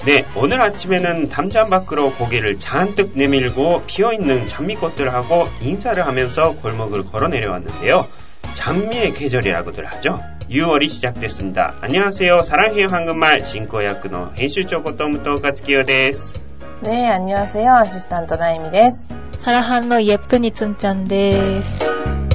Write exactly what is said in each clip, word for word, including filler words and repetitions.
네, 오늘 아침에는 담장 밖으로 고개를 잔뜩 내밀고 피어있는 장미꽃들하고 인사를 하면서 골목을 걸어 내려왔는데요. 장미의 계절이라고들 하죠. 유월이 시작됐습니다. 안녕하세요. 사랑해요 한국말 신고야쿠의編集長こと武藤克樹です。 네, 안녕하세요. 아시스탄트 나이미です。 사랑하는 예쁜이 춘짠です。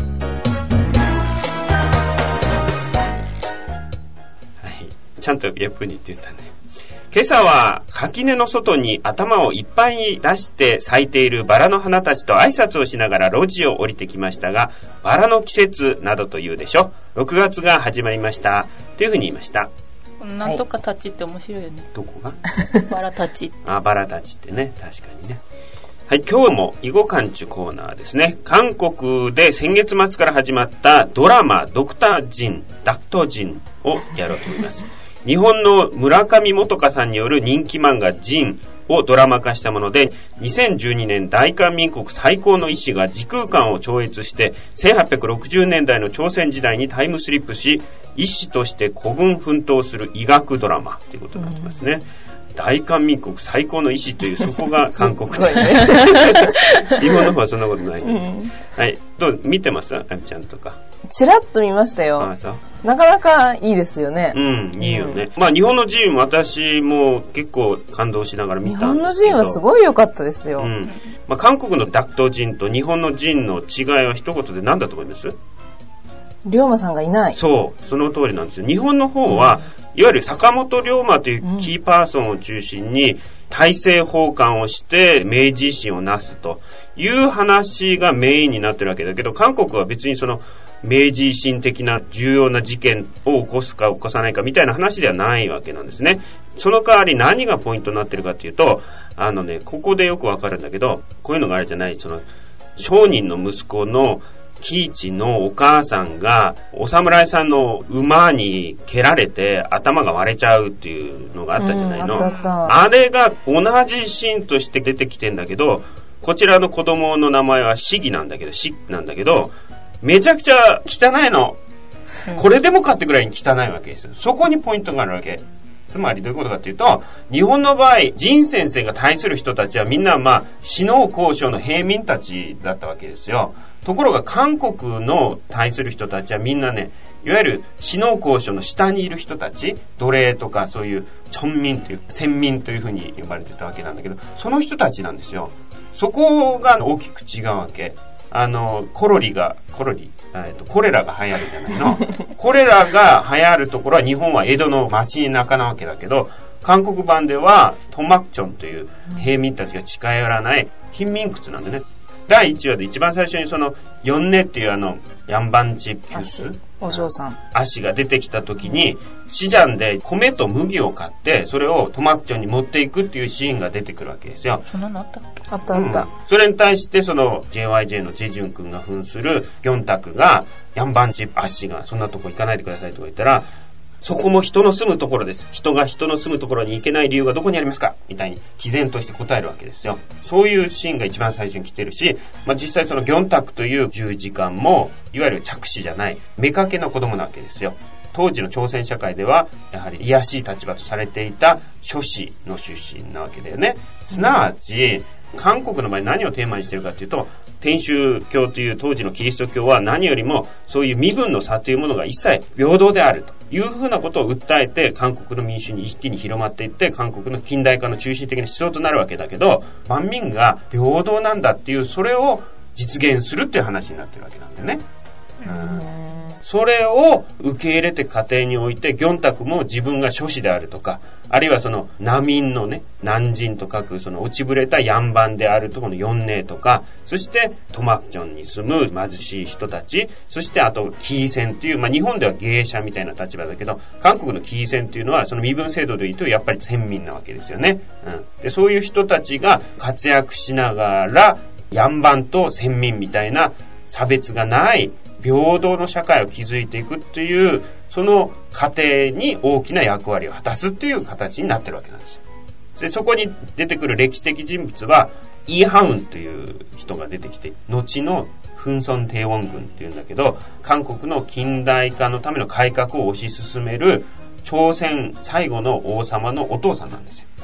はい、ちゃんと예쁜이って言ったね。今朝は垣根の外に頭をいっぱいに出して咲いているバラの花たちと挨拶をしながら路地を降りてきましたが、バラの季節などというでしょ。ろくがつが始まりましたというふうに言いました。 なんとかたちって面白いよね。 どこがバラたち。 あ、バラたちってね、確かにね。はい、今日も囲碁館中コーナーですね。韓国で先月末から始まったドラマドクタージン、ダクトジンをやろうと思います。日本の村上元香さんによる人気漫画ジンをドラマ化したもので、にせんじゅうにねん大韓民国最高の医師が時空間を超越してせんはっぴゃくろくじゅうねんだいの朝鮮時代にタイムスリップし、医師として孤軍奮闘する医学ドラマということになってますね。うん、大韓民国最高の医師という、そこが韓国で、ね、日本の方はそんなことない、ね。うん、はい、どう見てます？あみちゃんとか。 ちらっと見ましたよ。ああ、そう。なかなかいいですよね。 うん、いいよね。うん、まあ日本のジンも私も結構感動しながら見たんですけど。 日本のジンはすごい良かったですよ。 うん。まあ韓国のダクトジンと日本のジンの違いは一言で何だと思います？ 龍馬さんがいない。 そう、その通りなんですよ。日本の方は、うん、いわゆる坂本龍馬というキーパーソンを中心に大政奉還をして明治維新をなすという話がメインになってるわけだけど、韓国は別にその明治維新的な重要な事件を起こすか起こさないかみたいな話ではないわけなんですね。その代わり何がポイントになってるかというと、あのね、ここでよくわかるんだけど、こういうのがあるじゃない、その商人の息子の喜一のお母さんがお侍さんの馬に蹴られて頭が割れちゃうっていうのがあったじゃないの。うん、あったあった。あれが同じシーンとして出てきてんだけど、こちらの子供の名前はシギなんだけど、シなんだけど、めちゃくちゃ汚いの。これでもかってぐらいに汚いわけですよ。そこにポイントがあるわけ。つまりどういうことかというと、日本の場合、仁先生が対する人たちはみんなまあ、死の交渉の平民たちだったわけですよ。ところが韓国の対する人たちはみんなね、いわゆる死の交渉の下にいる人たち、奴隷とかそういうチョンミンという、先民というふうに呼ばれてたわけなんだけど、その人たちなんですよ。そこが大きく違うわけ。あの、コロリが、コロリ、えっと、コレラが流行るじゃないの。コレラが流行るところは日本は江戸の町中なわけだけど、韓国版ではトマクチョンという平民たちが近寄らない貧民窟なんでね。だいいちわで一番最初にそのヨンネっていうあのヤンバンチピュースお嬢さん足が出てきた時にシジャンで米と麦を買ってそれをトマクチョンに持っていくっていうシーンが出てくるわけですよ。 そんなのあったっけ？ あったあった、うん、 それに対してその ジェイワイジェイ のジェジュン君が扮するギョンタクがヤンバンチ足がそんなとこ行かないでくださいとか言ったら、そこも人の住むところです。人が人の住むところに行けない理由がどこにありますかみたいに毅然として答えるわけですよ。そういうシーンが一番最初に来てるし、まあ、実際そのギョンタクという十字官もいわゆる着手じゃない妾の子供なわけですよ。当時の朝鮮社会ではやはり卑しい立場とされていた諸子の出身なわけだよね。すなわち韓国の場合何をテーマにしてるかというと、天主教という当時のキリスト教は何よりもそういう身分の差というものが一切平等であるというふうなことを訴えて、韓国の民主に一気に広まっていって韓国の近代化の中心的な思想となるわけだけど、万民が平等なんだっていう、それを実現するっていう話になってるわけなんだよね。うんそれを受け入れて家庭において、ギョンタクも自分が諸子であるとか、あるいはその難民のね、難人と書くその落ちぶれたヤンバンであるところのヨンネとか、そしてトマクチョンに住む貧しい人たち、そしてあとキーセンという、まあ日本では芸者みたいな立場だけど、韓国のキーセンというのはその身分制度で言うとやっぱり先民なわけですよね。うん、でそういう人たちが活躍しながら、ヤンバンと先民みたいな差別がない平等の社会を築いていくっていう、その過程に大きな役割を果たすっていう形になってるわけなんですよ。でそこに出てくる歴史的人物はイーハウンという人が出てきて、後のフンソンテイウォン軍っていうんだけど、韓国の近代化のための改革を推し進める朝鮮最後の王様のお父さんなんですよ。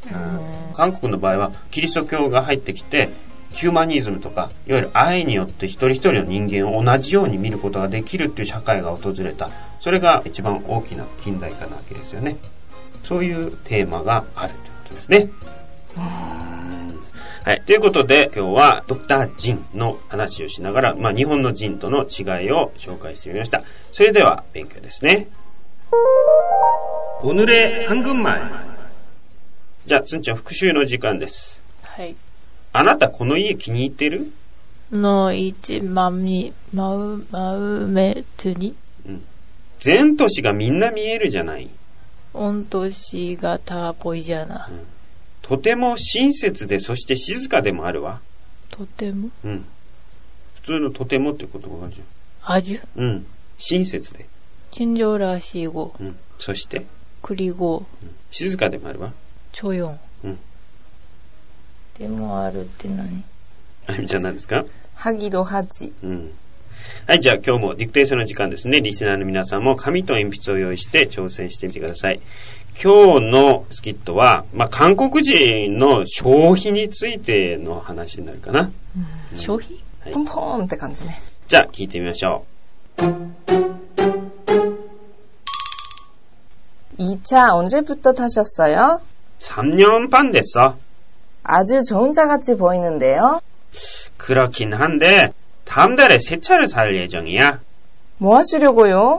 韓国の場合はキリスト教が入ってきてヒューマニズムとかいわゆる愛によって一人一人の人間を同じように見ることができるっていう社会が訪れた。それが一番大きな近代化なわけですよね。そういうテーマがあるということですね。はい、ということで今日はドクタージンの話をしながら、まあ、日本のジンとの違いを紹介してみました。それでは勉強ですね。오늘의 한국말。じゃあつんちゃん復習の時間です。 はい。 あなたこの家気に入ってる？ の一まみまうまうめとに。 うん。全都市がみんな見えるじゃない。 御年がたぽいじゃな、うん。 とても親切でそして静かでもあるわ。 とても。 うん。普通のとてもって言葉があるじゃん。あじゅ。 うん。親切で。 친절하시고。 うん。そして。 くりご。 うん、静かでもあるわ。 ちょよん。 うん。 でもあるって何？ あゆみちゃん何ですか？ はぎどはち。 うん。はい、じゃあ今日もディクテーションの時間ですね。リスナーの皆さんも紙と鉛筆を用意して挑戦してみてください。今日のスキットは、まあ、韓国人の消費についての話になるかな。うんうん、消費？ はい、ポンポンって感じね。 じゃあ聞いてみましょう。 이 차 언제부터 타셨어요? 삼 년 반 됐어. 아주 좋은 차 같이 보이는데요. 그렇긴 한데 다음 달에 새 차를 살 예정이야. 뭐 하시려고요?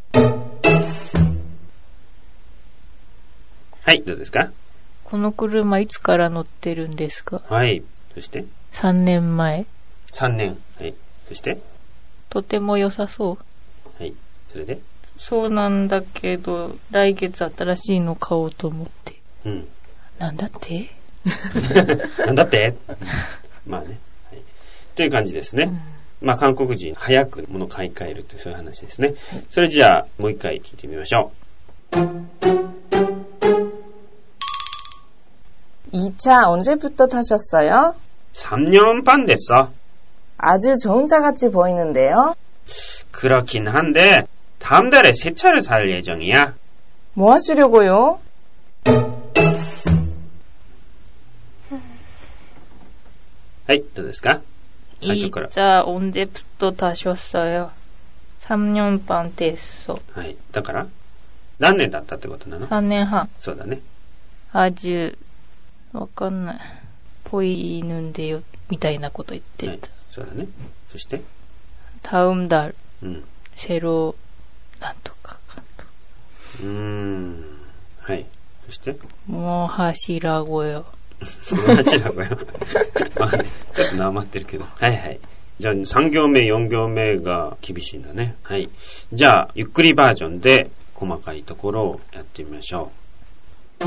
はい、どうですか？ この車いつから乗ってるんですか？ はい、そしてさんねんまえ。 さんねん。はい、そしてとても良さそう。 はい、それでそうなんだけど来月新しいの買おうと思って。 うん。 なんだって？ なんだって？まあね、はい。という感じですね。うん、まあ韓国人早く物を買い替えるというそういう話ですね。それじゃあもう一回聞いてみましょう。 이 차 언제부터 타셨어요? 삼 년 반 됐어. 아주 좋은 차 같이 보이는데요. 그렇긴 한데 다음 달에 새 차를 살 예정이야. 뭐 하시려고요? はい、どうですか？最初から。 이 차 언제부터 타셨어요? 삼 년 반 됐어. はい、だから何年だったってことなの？ さんねんはん。 そうだね。 아주わかんない。ぽいぬんでよみたいなこと言ってた。はい、 そうだね。そして 다음 달、 うん、 새로なんとかかんと。 うーん。はい。そしてもう하시라고요。 もう하시라고요。まあ、ちょっとなまってるけど。はいはい。じゃあさん行目よん行目が厳しいんだね。はい。じゃあゆっくりバージョンで細かいところをやってみましょう。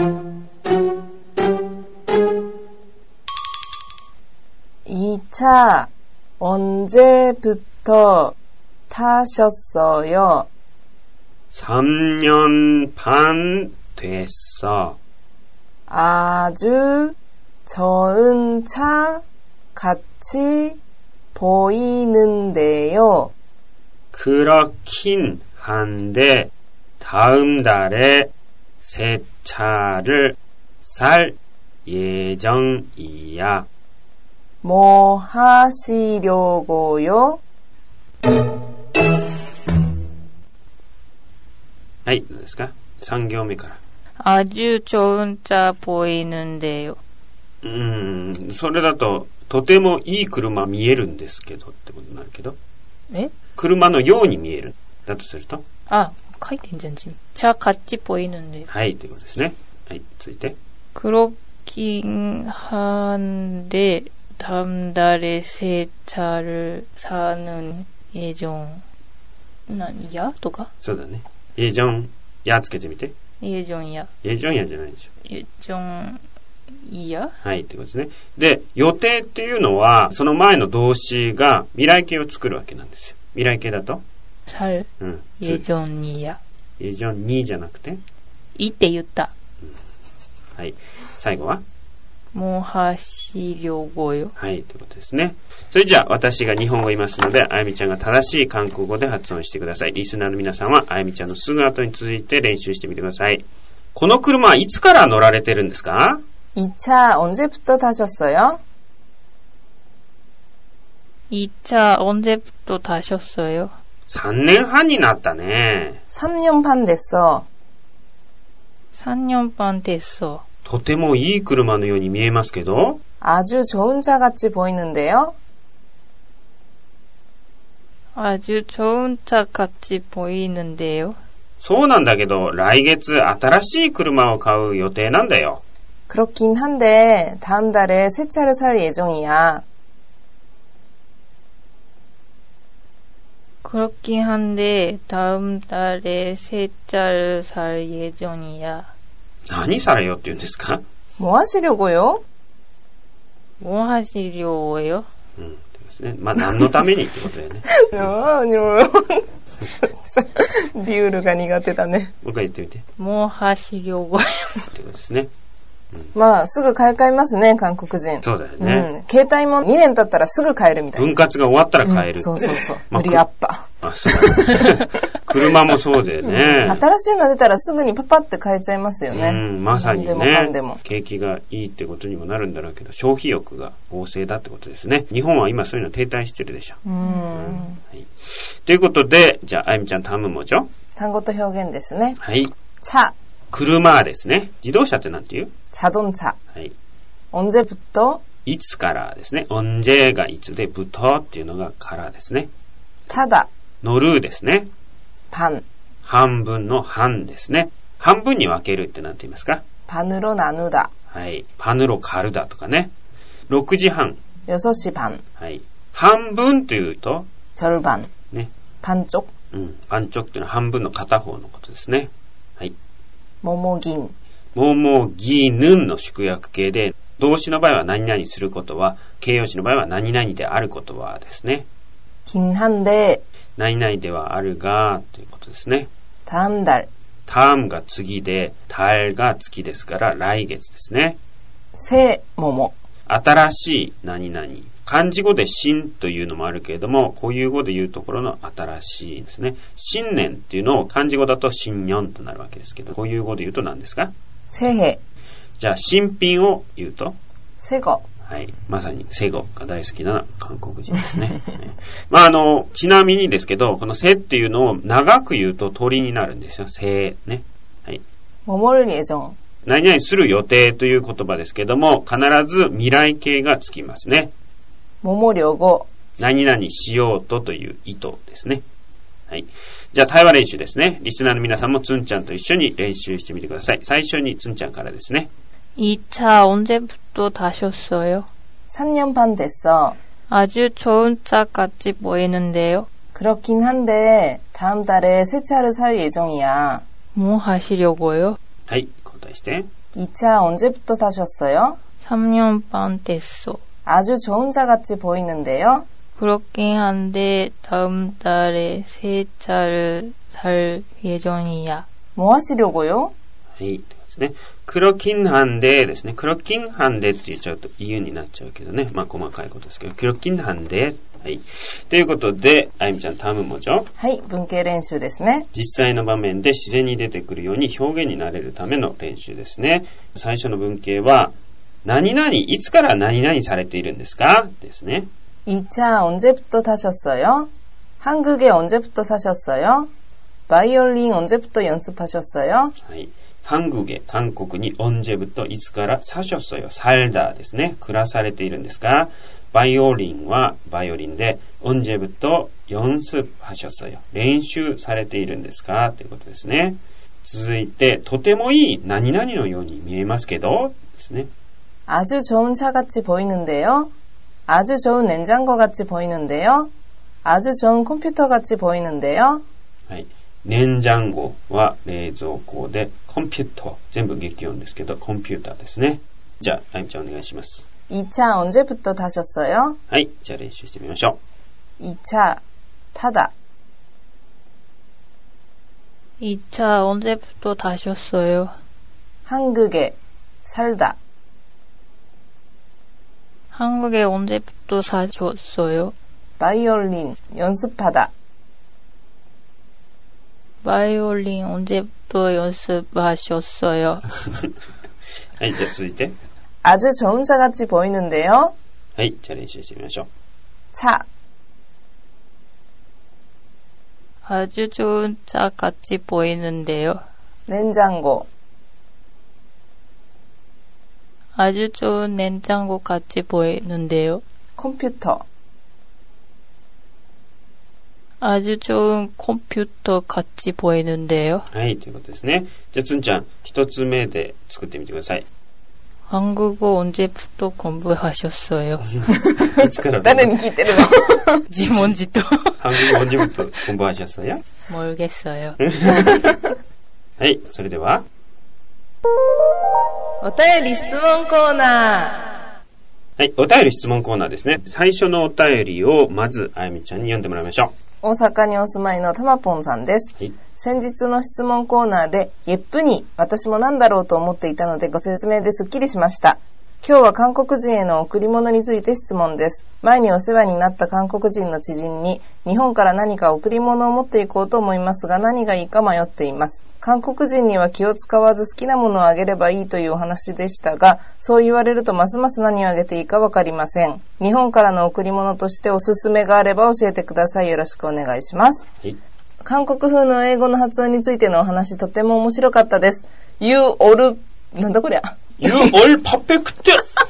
이 차 언제부터 타셨어요? 삼 년 반 됐어. 아주 좋은 차 같이 보이는데요. 그렇긴 한데 다음 달에 새 차를 살 예정이야. 뭐 하시려고요? はい、どうですか？さん行目から。 아주 좋은 차 보이는데요. うーん、それだととてもいい車見えるんですけどってことになるけど。 え？ 車のように見える。だとすると。 あ、書いてんじゃん。차 같이 보이는데요. はい、ということですね。はい、続いて。 그렇긴 한데 다음 달에 새 차를 사는 예정何やとかそうだね。예정やつけてみて。 예정이야。 예정이야じゃないでしょ。 예정이야。 はい、ってことですね。で、予定っていうのはその前の動詞が未来形を作るわけなんですよ。未来形だと。 살。うん。예정이야。 예정이じゃなくて。 いいって言った。 うん、はい。最後は。 もう하시려고요。 はい、ということですね。それじゃあ私が日本語を言いますので、あやみちゃんが正しい韓国語で発音してください。リスナーの皆さんはあやみちゃんのすぐ後に続いて練習してみてください。この車はいつから乗られてるんですか？ 이 차 언제부터 타셨어요? 이 차 언제부터 타셨어요? 삼年半になったね。 삼 년 반 됐어. 삼 년 반 됐어. とてもいい車のように見えますけど 아주 좋은 차 같이 보이는데요? 아주 좋은 차 같이 보이는데요. そうなんだけど、来月新しい車を買う予定なんだよ。 그렇긴 한데 다음 달에 새 차를 살 예정이야. 그렇긴 한데 다음 달에 새 차를 살 예정이야. 何されよって言うんですか 뭐 하시려고요? 뭐 하시려고요? うん、ですね。まあ何のためにってことだよね。 아니요. 리우르가苦手だね. もう一回言ってみて。 뭐 하시려고요? ってことですね。 まあすぐ買い替えますね、韓国人。 そうだよね。 うん、携帯もにねん経ったらすぐ買えるみたいな。 分割が終わったら買える。 うん、そうそうそう。 まあ、 無理アッパ。 あ、そうだね。車もそうだよね、 うん。新しいの出たらすぐにパパって買えちゃいますよね。 うん、まさにね。 何でもかんでも。 景気がいいってことにもなるんだろうけど、消費欲が旺盛だってことですね。日本は今そういうの停滞してるでしょ。 うん、うんはい。ということで、じゃあ、あゆみちゃん単文文章。 単語と表現ですね。 はい。 차。 車ですね。自動車ってなんて言う？ 자동차。 はい。 언제부터？ いつからですね。언제がいつで、부터っていうのがからですね。 타다。 乗るですね。 반。 半分の半ですね。半分に分けるってなんて言いますか？ 반으로 나누다。 はい。반으로 가르다とかね。ろくじはん。 여섯시 반。 はい。半分というと、 절반。 ね。 반쪽。 うん。반쪽っていうのは半分の片方のことですね。はい。 모모긴。 ももぎぬんの縮約形で、動詞の場合は何々することは、形容詞の場合は何々であることはですね。 긴 한데。 何々ではあるが、ということですね。 다음 달。 다음が次で、달が月ですから、来月ですね。 새 뭐뭐。 新しい何々。漢字語で新というのもあるけれども、固有語で言うところの新しいですね。新年っていうのを漢字語だと新年となるわけですけど、固有語で言うと何ですか？ 새해。 じゃあ新品を言うと 새거。 はい。まさに、セゴが大好きな韓国人ですね。まあ、あの、ちなみにですけど、このせっていうのを長く言うと鳥になるんですよ。せね。はい。 뭐뭐를 예정。 何々する予定という言葉ですけども、必ず未来形がつきますね。 뭐뭐려고。 何々しようとという意図ですね。はい。じゃあ対話練習ですね。リスナーの皆さんもつんちゃんと一緒に練習してみてください。最初につんちゃんからですね。 이 차 언제부터 타셨어요? 삼 년 반 됐어. 아주 좋은 차 같이 보이는데요. 그렇긴 한데 다음 달에 새 차를 살 예정이야. 뭐 하시려고요? はい、答えして。 이 차 언제부터 타셨어요? 삼 년 반 됐어. 아주 좋은 차 같이 보이는데요. 그렇긴 한데 다음 달에 새 차를 살 예정이야. 뭐 하시려고요? はい、ですね。그렇긴 한데ですね。그렇긴 한데って言っちゃうと言うになっちゃうけどね。まあ細かいことですけど。그렇긴 한데。はい。ということで、あゆみちゃん、単文文章。 はい、文系練習ですね。 実際の場面で自然に出てくるように表現になれるための練習ですね。最初の文系は、何々、いつから何々されているんですかですね。 이 차 언제부터 타셨어요? 한국에 언제부터 사셨어요? 바이올린 언제부터 연습하셨어요? はい。한국에、韓国に언제부터、いつから사셨어요。살다ですね。暮らされているんですか？バイオリンはバイオリンで、언제부터 연습하셨어요。練習されているんですかということですね。続いて、とてもいい何々のように見えますけど、ですね。 아주 좋은 차 같이 보이는데요. 아주 좋은 냉장고 같이 보이는데요. 아주 좋은 컴퓨터 같이 보이는데요. はい。냉장고は冷蔵庫で、コンピューター全部激音ですけど、コンピューターですね。じゃあ、あゆみちゃんお願いします。 이 차 언제부터 타셨어요? はい。じゃあ練習してみましょう。 이 차 타다. 이 차 언제부터 타셨어요? 한국에 살다. 한국에 언제부터 사셨어요? 바이올린 연습하다. 바이올린 언제부터 연습하셨어요? はい。じゃあ続いて。 아주 좋은 차같이 보이는데요. はい、じゃあ練習してみましょう。 차, 아주 좋은 차 같이 보이는데요. 냉장고, 아주 좋은 냉장고 같이 보이는데요. 컴퓨터, 아주 좋은 컴퓨터 같이 보이는데요. はい、ということですね。じゃあつんちゃん、一つ目で作ってみてください。 한국어 언제부터 공부하셨어요? いつから 나는 기대를 지문지도 한국어 언제부터 공부하셨어요? 모르겠어요. はい、それでは。 お便り質問コーナー。 はい、お便り質問コーナーですね。最初のお便りをまずあやみちゃんに読んでもらいましょう。 大阪にお住まいのたまぽんさんです。 はい、 先日の質問コーナーでゲップに私も何だろうと思っていたのでご説明ですっきりしました。今日は韓国人への贈り物について質問です。前にお世話になった韓国人の知人に日本から何か贈り物を持っていこうと思いますが何がいいか迷っています。韓国人には気を使わず好きなものをあげればいいというお話でしたが、そう言われるとますます何をあげていいかわかりません。日本からの贈り物としておすすめがあれば教えてください。よろしくお願いします。 はい、 韓国風の英語の発音についてのお話とても面白かったです。You all なんだこりゃ。 You all perfect!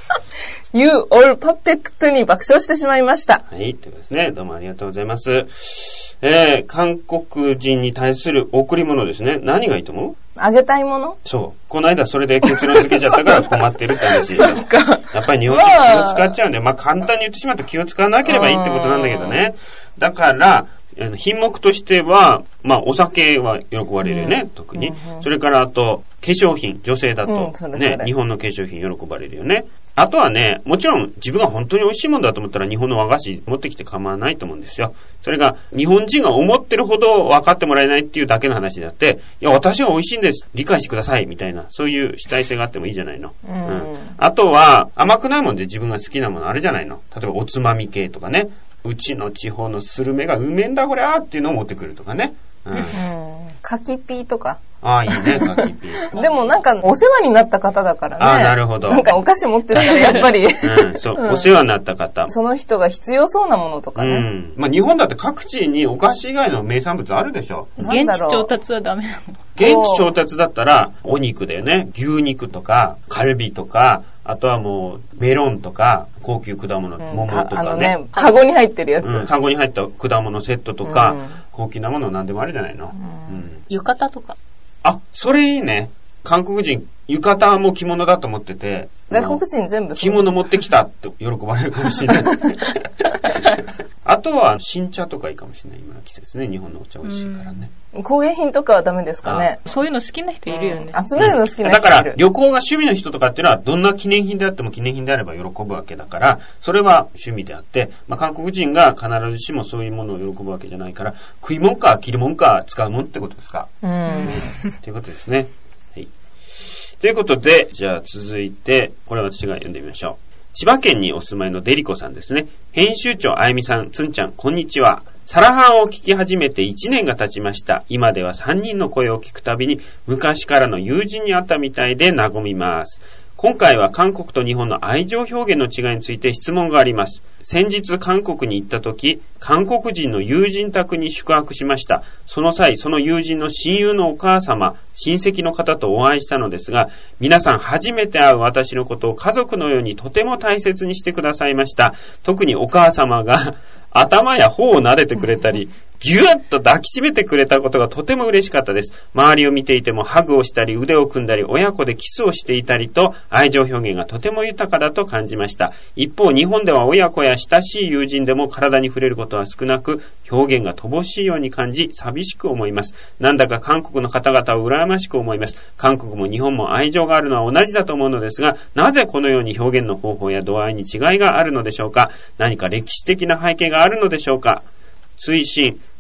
You all perfect に爆笑してしまいました。 はい、ということですね。どうもありがとうございます。えー、韓国人に対する贈り物ですね。何がいいと思う？ あげたいもの？ そう。この間それで結論付けちゃったから困ってるって話。 そっか。 やっぱり日本人気を使っちゃうんで、まあ簡単に言ってしまって気を使わなければいいってことなんだけどね。だから、品目としては、まあお酒は喜ばれるよね、うん、特に、うんうん。それからあと、化粧品、女性だと、ね、うん、それそれ日本の化粧品喜ばれるよね。あとはね、もちろん自分が本当に美味しいものだと思ったら日本の和菓子持ってきて構わないと思うんですよ。それが日本人が思ってるほど分かってもらえないっていうだけの話であって、いや私が美味しいんです、理解してくださいみたいな、そういう主体性があってもいいじゃないの。うん。うん、あとは甘くないもんで自分が好きなものあるじゃないの。例えばおつまみ系とかね、うちの地方のスルメがうめえんだこりゃーっていうのを持ってくるとかね。うん。うん、 柿ピーとか。 ああ、いいね、柿ピー。 でもなんかお世話になった方だからね。 ああ、なるほど。 なんかお菓子持ってるからやっぱり。 うん、そう、うん、お世話になった方。 その人が必要そうなものとかね。 うん。まあ日本だって各地にお菓子以外の名産物あるでしょ。 現地調達はダメなの？ 現地調達だったらお肉だよね。牛肉とか、カルビとか、あとはもうメロンとか、高級果物、うん、桃とかね。あのね、 カゴに入ってるやつ。 うん、カゴに入った果物セットとか、うん、高級なもの何でもあるじゃないの。うん。うん、 浴衣とか。 あ、それいいね。韓国人、浴衣も着物だと思ってて。 外国人全部着物持ってきたって喜ばれるかもしれない。あとは新茶とかいいかもしれない。今の季節ね。日本のお茶美味しいからね。 工芸品とかはダメですかね。 そういうの好きな人いるよね。 うん、集めるの好きな人いる。 だから旅行が趣味の人とかっていうのはどんな記念品であっても記念品であれば喜ぶわけだから、それは趣味であって、まあ、韓国人が必ずしもそういうものを喜ぶわけじゃないから、食い物か着るもんか使うもんってことですか。うん。ということですね。はい。ということで、じゃあ続いて、これは私が読んでみましょう。千葉県にお住まいのデリコさんですね。編集長あゆみさん、つんちゃん、こんにちは。サラハンを聞き始めていちねんが経ちました。今ではさんにんの声を聞くたびに昔からの友人に会ったみたいで和みます。今回は韓国と日本の愛情表現の違いについて質問があります。先日韓国に行った時、韓国人の友人宅に宿泊しました。その際、その友人の親友のお母様、親戚の方とお会いしたのですが、皆さん初めて会う私のことを家族のようにとても大切にしてくださいました。特にお母様が頭や頬を撫でてくれたり、ぎゅっと抱きしめてくれたことがとても嬉しかったです。周りを見ていてもハグをしたり腕を組んだり親子でキスをしていたりと愛情表現がとても豊かだと感じました。一方日本では親子や親しい友人でも体に触れることは少なく表現が乏しいように感じ寂しく思います。なんだか韓国の方々を羨ましく思います。韓国も日本も愛情があるのは同じだと思うのですが、なぜこのように表現の方法や度合いに違いがあるのでしょうか。何か歴史的な背景があるのでしょうか。推進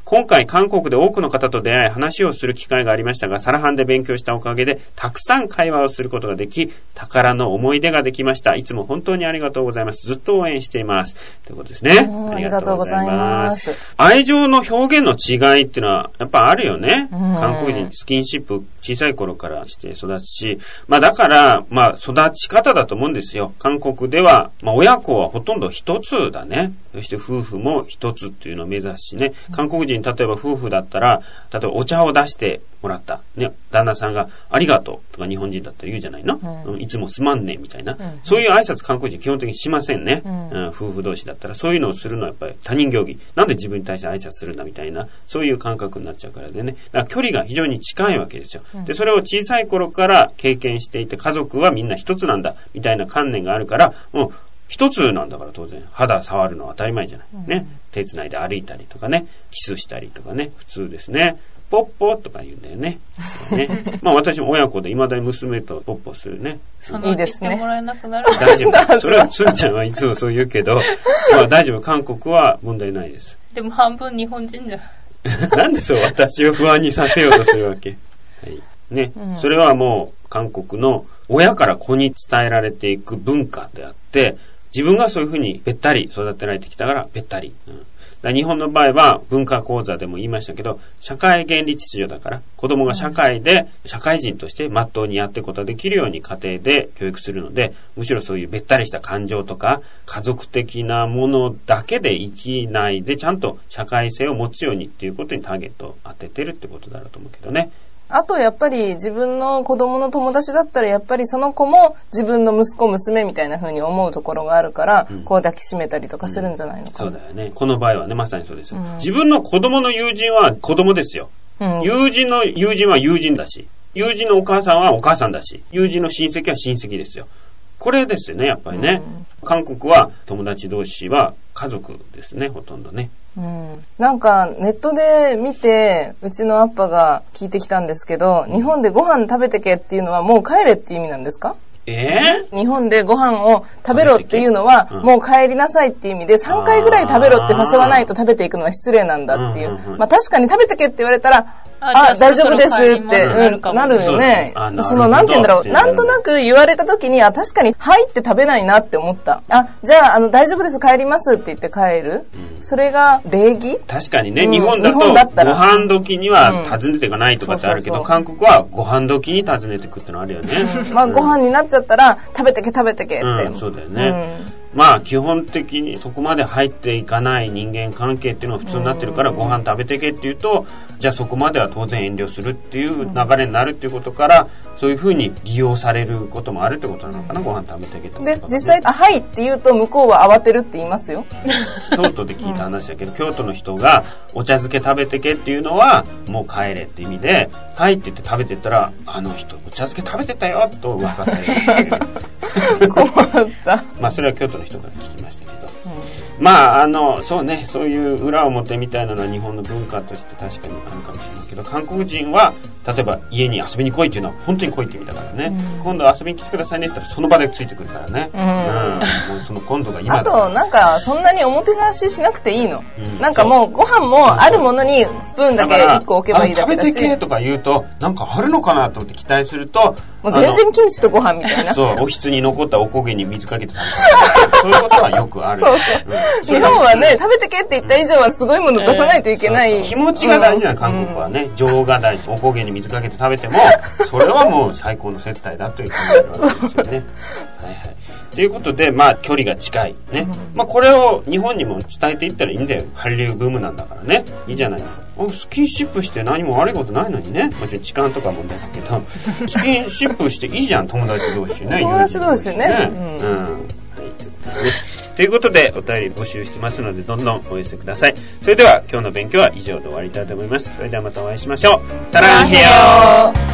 今回韓国で多くの方と出会い話をする機会がありましたが、サラハンで勉強したおかげでたくさん会話をすることができ、宝の思い出ができました。いつも本当にありがとうございます。ずっと応援しています。ということですね。 ありがとうございます。 愛情の表現の違いっていうのはやっぱあるよね。韓国人スキンシップ小さい頃からして育つし、まあだからまあ育ち方だと思うんですよ。韓国ではまあ親子はほとんど一つだね。そして夫婦も一つっていうのを目指すしね。韓国人例えば夫婦だったら、例えばお茶を出してもらった。ね、旦那さんがありがとうとか日本人だったら言うじゃないの、うん、いつもすまんねみたいな、うん、そういう挨拶韓国人基本的にしませんね、うんうん、夫婦同士だったらそういうのをするのはやっぱり他人行儀。なんで自分に対して挨拶するんだみたいな、そういう感覚になっちゃうからでね。だから距離が非常に近いわけですよ。で、それを小さい頃から経験していて、家族はみんな一つなんだみたいな観念があるから、もう一つなんだから当然肌触るのは当たり前じゃない、うん、ね。手つないで歩いたりとかね、キスしたりとかね、普通ですね。ポッポとか言うんだよね。ねまあ私も親子で未だに娘とポッポするね。 その言ってもらえなくなる。 大丈夫。それはつんちゃんはいつもそう言うけど、まあ大丈夫。韓国は問題ないです。 でも半分日本人じゃん。 なんでそう私を不安にさせようとするわけ。はい。ね、うん。それはもう韓国の親から子に伝えられていく文化であって、自分がそういうふうにべったり育てられてきたからべったり、うん、だから日本の場合は文化講座でも言いましたけど、社会原理秩序だから子供が社会で社会人として真っ当にやっていくことができるように家庭で教育するので、むしろそういうべったりした感情とか家族的なものだけで生きないで、ちゃんと社会性を持つようにっていうことにターゲットを当ててるってことだろうと思うけどね。 あとやっぱり自分の子供の友達だったらやっぱりその子も自分の息子娘みたいな風に思うところがあるから、うん、こう抱きしめたりとかするんじゃないのかな、 うんうん、そうだよね。この場合はねまさにそうですよ、うん、自分の子供の友人は子供ですよ、うん、友人の友人は友人だし、友人のお母さんはお母さんだし、友人の親戚は親戚ですよ。これですよねやっぱりね、うん、韓国は友達同士は家族ですね、ほとんどね。 うん、なんかネットで見てうちのアッパが聞いてきたんですけど、日本でご飯食べてけっていうのはもう帰れっていう意味なんですか？ えー、 日本でご飯を食べろっていうのは、うん、もう帰りなさいっていう意味でさんかいぐらい食べろって誘わないと食べていくのは失礼なんだっていう、うんうんうん、まあ確かに食べてけって言われたらああ大丈夫ですって、うん、なるよね。そのなんて言うんだろう、なんとなく言われた時にあ確かにはいって食べないなって思った。あじゃああの大丈夫です帰りますって言って帰る、うん、それが礼儀。 確かにね、うん、日本だとだご飯時には訪ねていかないとかってあるけど、うん、そうそうそう、韓国はご飯時に訪ねてくってのあるよね、 うん、まあご飯になっちゃったら食べてけ食べてけって、 うん、そうだよね、うん、まあ基本的にそこまで入っていかない人間関係っていうのが普通になってるから、ご飯食べてけっていうとじゃあそこまでは当然遠慮するっていう流れになるっていうことから、そういうふうに利用されることもあるってことなのかな、ご飯食べてけとか、ね、 で実際あはいって言うと向こうは慌てるって言いますよ。 京都で聞いた話だけど、うん、京都の人がお茶漬け食べてけっていうのはもう帰れって意味で、はいって言って食べてったらあの人お茶漬け食べてたよと噂される。困ったまあそれは京都の人から聞きましたけど、うん、まああのそうね、そういう裏表みたいなのは日本の文化として確かにあるかもしれないけど、韓国人は例えば家に遊びに来いっていうのは本当に来いって意味だからね、うん、今度遊びに来てくださいねって言ったらその場でついてくるからね、うんうん、もうその今度が今だ。 あとなんかそんなにおもてなししなくていいの、うん、なんかもうご飯もあるものにスプーンだけいっこ置けばいいだけだし、 食べてけとか言うとなんかあるのかなと思って期待するともう全然キムチとご飯みたいな、 そうおひつに残ったおこげに水かけて食べてそういうことはよくある。 そうそう、うん、日本はね食べてけって言った以上はすごいもの出さないといけない、えー、そうそう気持ちが大事な韓国はね、うん、情が大事。おこげに水かけて食べてもそれはもう最高の接待だという考えるわけですよね。はいはい。ということで、まあ距離が近いね。まあこれを日本にも伝えていったらいいんだよ。韓流ブームなんだからね。いいじゃないの。スキンシップして何も悪いことないのにね。もちろん痴漢とか問題だけど、スキンシップしていいじゃん、友達同士ね。 友達同士ね。ね、うん。 うん。はい。ということで、お便り募集してますので、どんどんお寄せください。それでは今日の勉強は以上で終わりたいと思います。それではまたお会いしましょう。サランヘヨー。